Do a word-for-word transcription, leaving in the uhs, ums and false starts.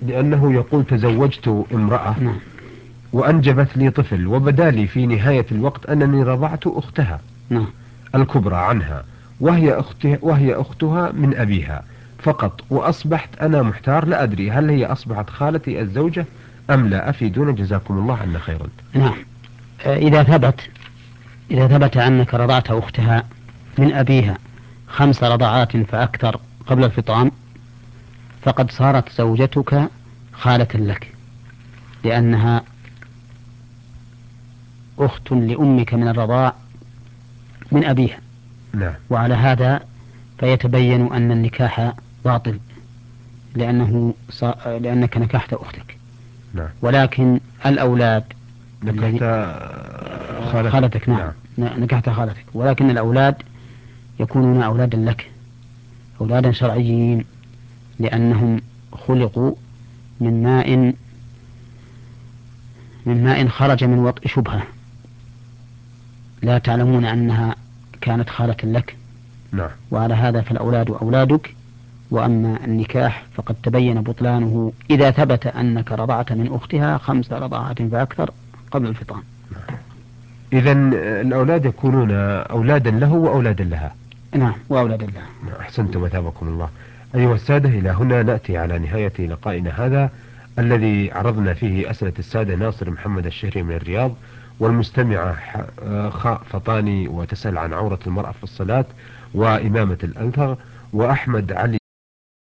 لأنه يقول تزوجت امرأة نعم. وأنجبت لي طفل، وبدا لي في نهاية الوقت أنني رضعت أختها نعم. الكبرى عنها، وهي أختها, وهي أختها من أبيها فقط، وأصبحت أنا محتار لا أدري هل هي أصبحت خالتي الزوجة أم لا. أفيدونا جزاكم الله عنا خيرا. نعم. إذا ثبت إذا ثبت أنك رضعت أختها من أبيها خمس رضعات فأكثر قبل الفطام، فقد صارت زوجتك خالة لك، لأنها أخت لأمك من الرضاع من أبيها. نعم. وعلى هذا فيتبين أن النكاح باطل، لأنه صا... لأنك نكحت أختك. نعم. ولكن الأولاد نكحت خالتك. خالتك. نعم. نعم. نكحت خالتك، ولكن الأولاد يكونون أولادا لك، أولادا شرعيين، لأنهم خلقوا من ماء من ماء خرج من وطء شبهة، لا تعلمون أنها كانت خالة لك. نعم. وعلى هذا فالأولاد أولادك. وأما النكاح فقد تبين بطلانه إذا ثبت أنك رضعت من أختها خمس رضعات فأكثر قبل الفطام. إذا الأولاد يكونون أولادا له وأولادا لها. نعم، وأولادا لها. أحسنتم وثابكم الله. أيها السادة، إلى هنا نأتي على نهاية لقائنا هذا الذي عرضنا فيه أسئلة السادة ناصر محمد الشهري من الرياض، والمستمعة خاء فطاني وتسأل عن عورة المرأة في الصلاة وإمامة الأنثى، وأحمد علي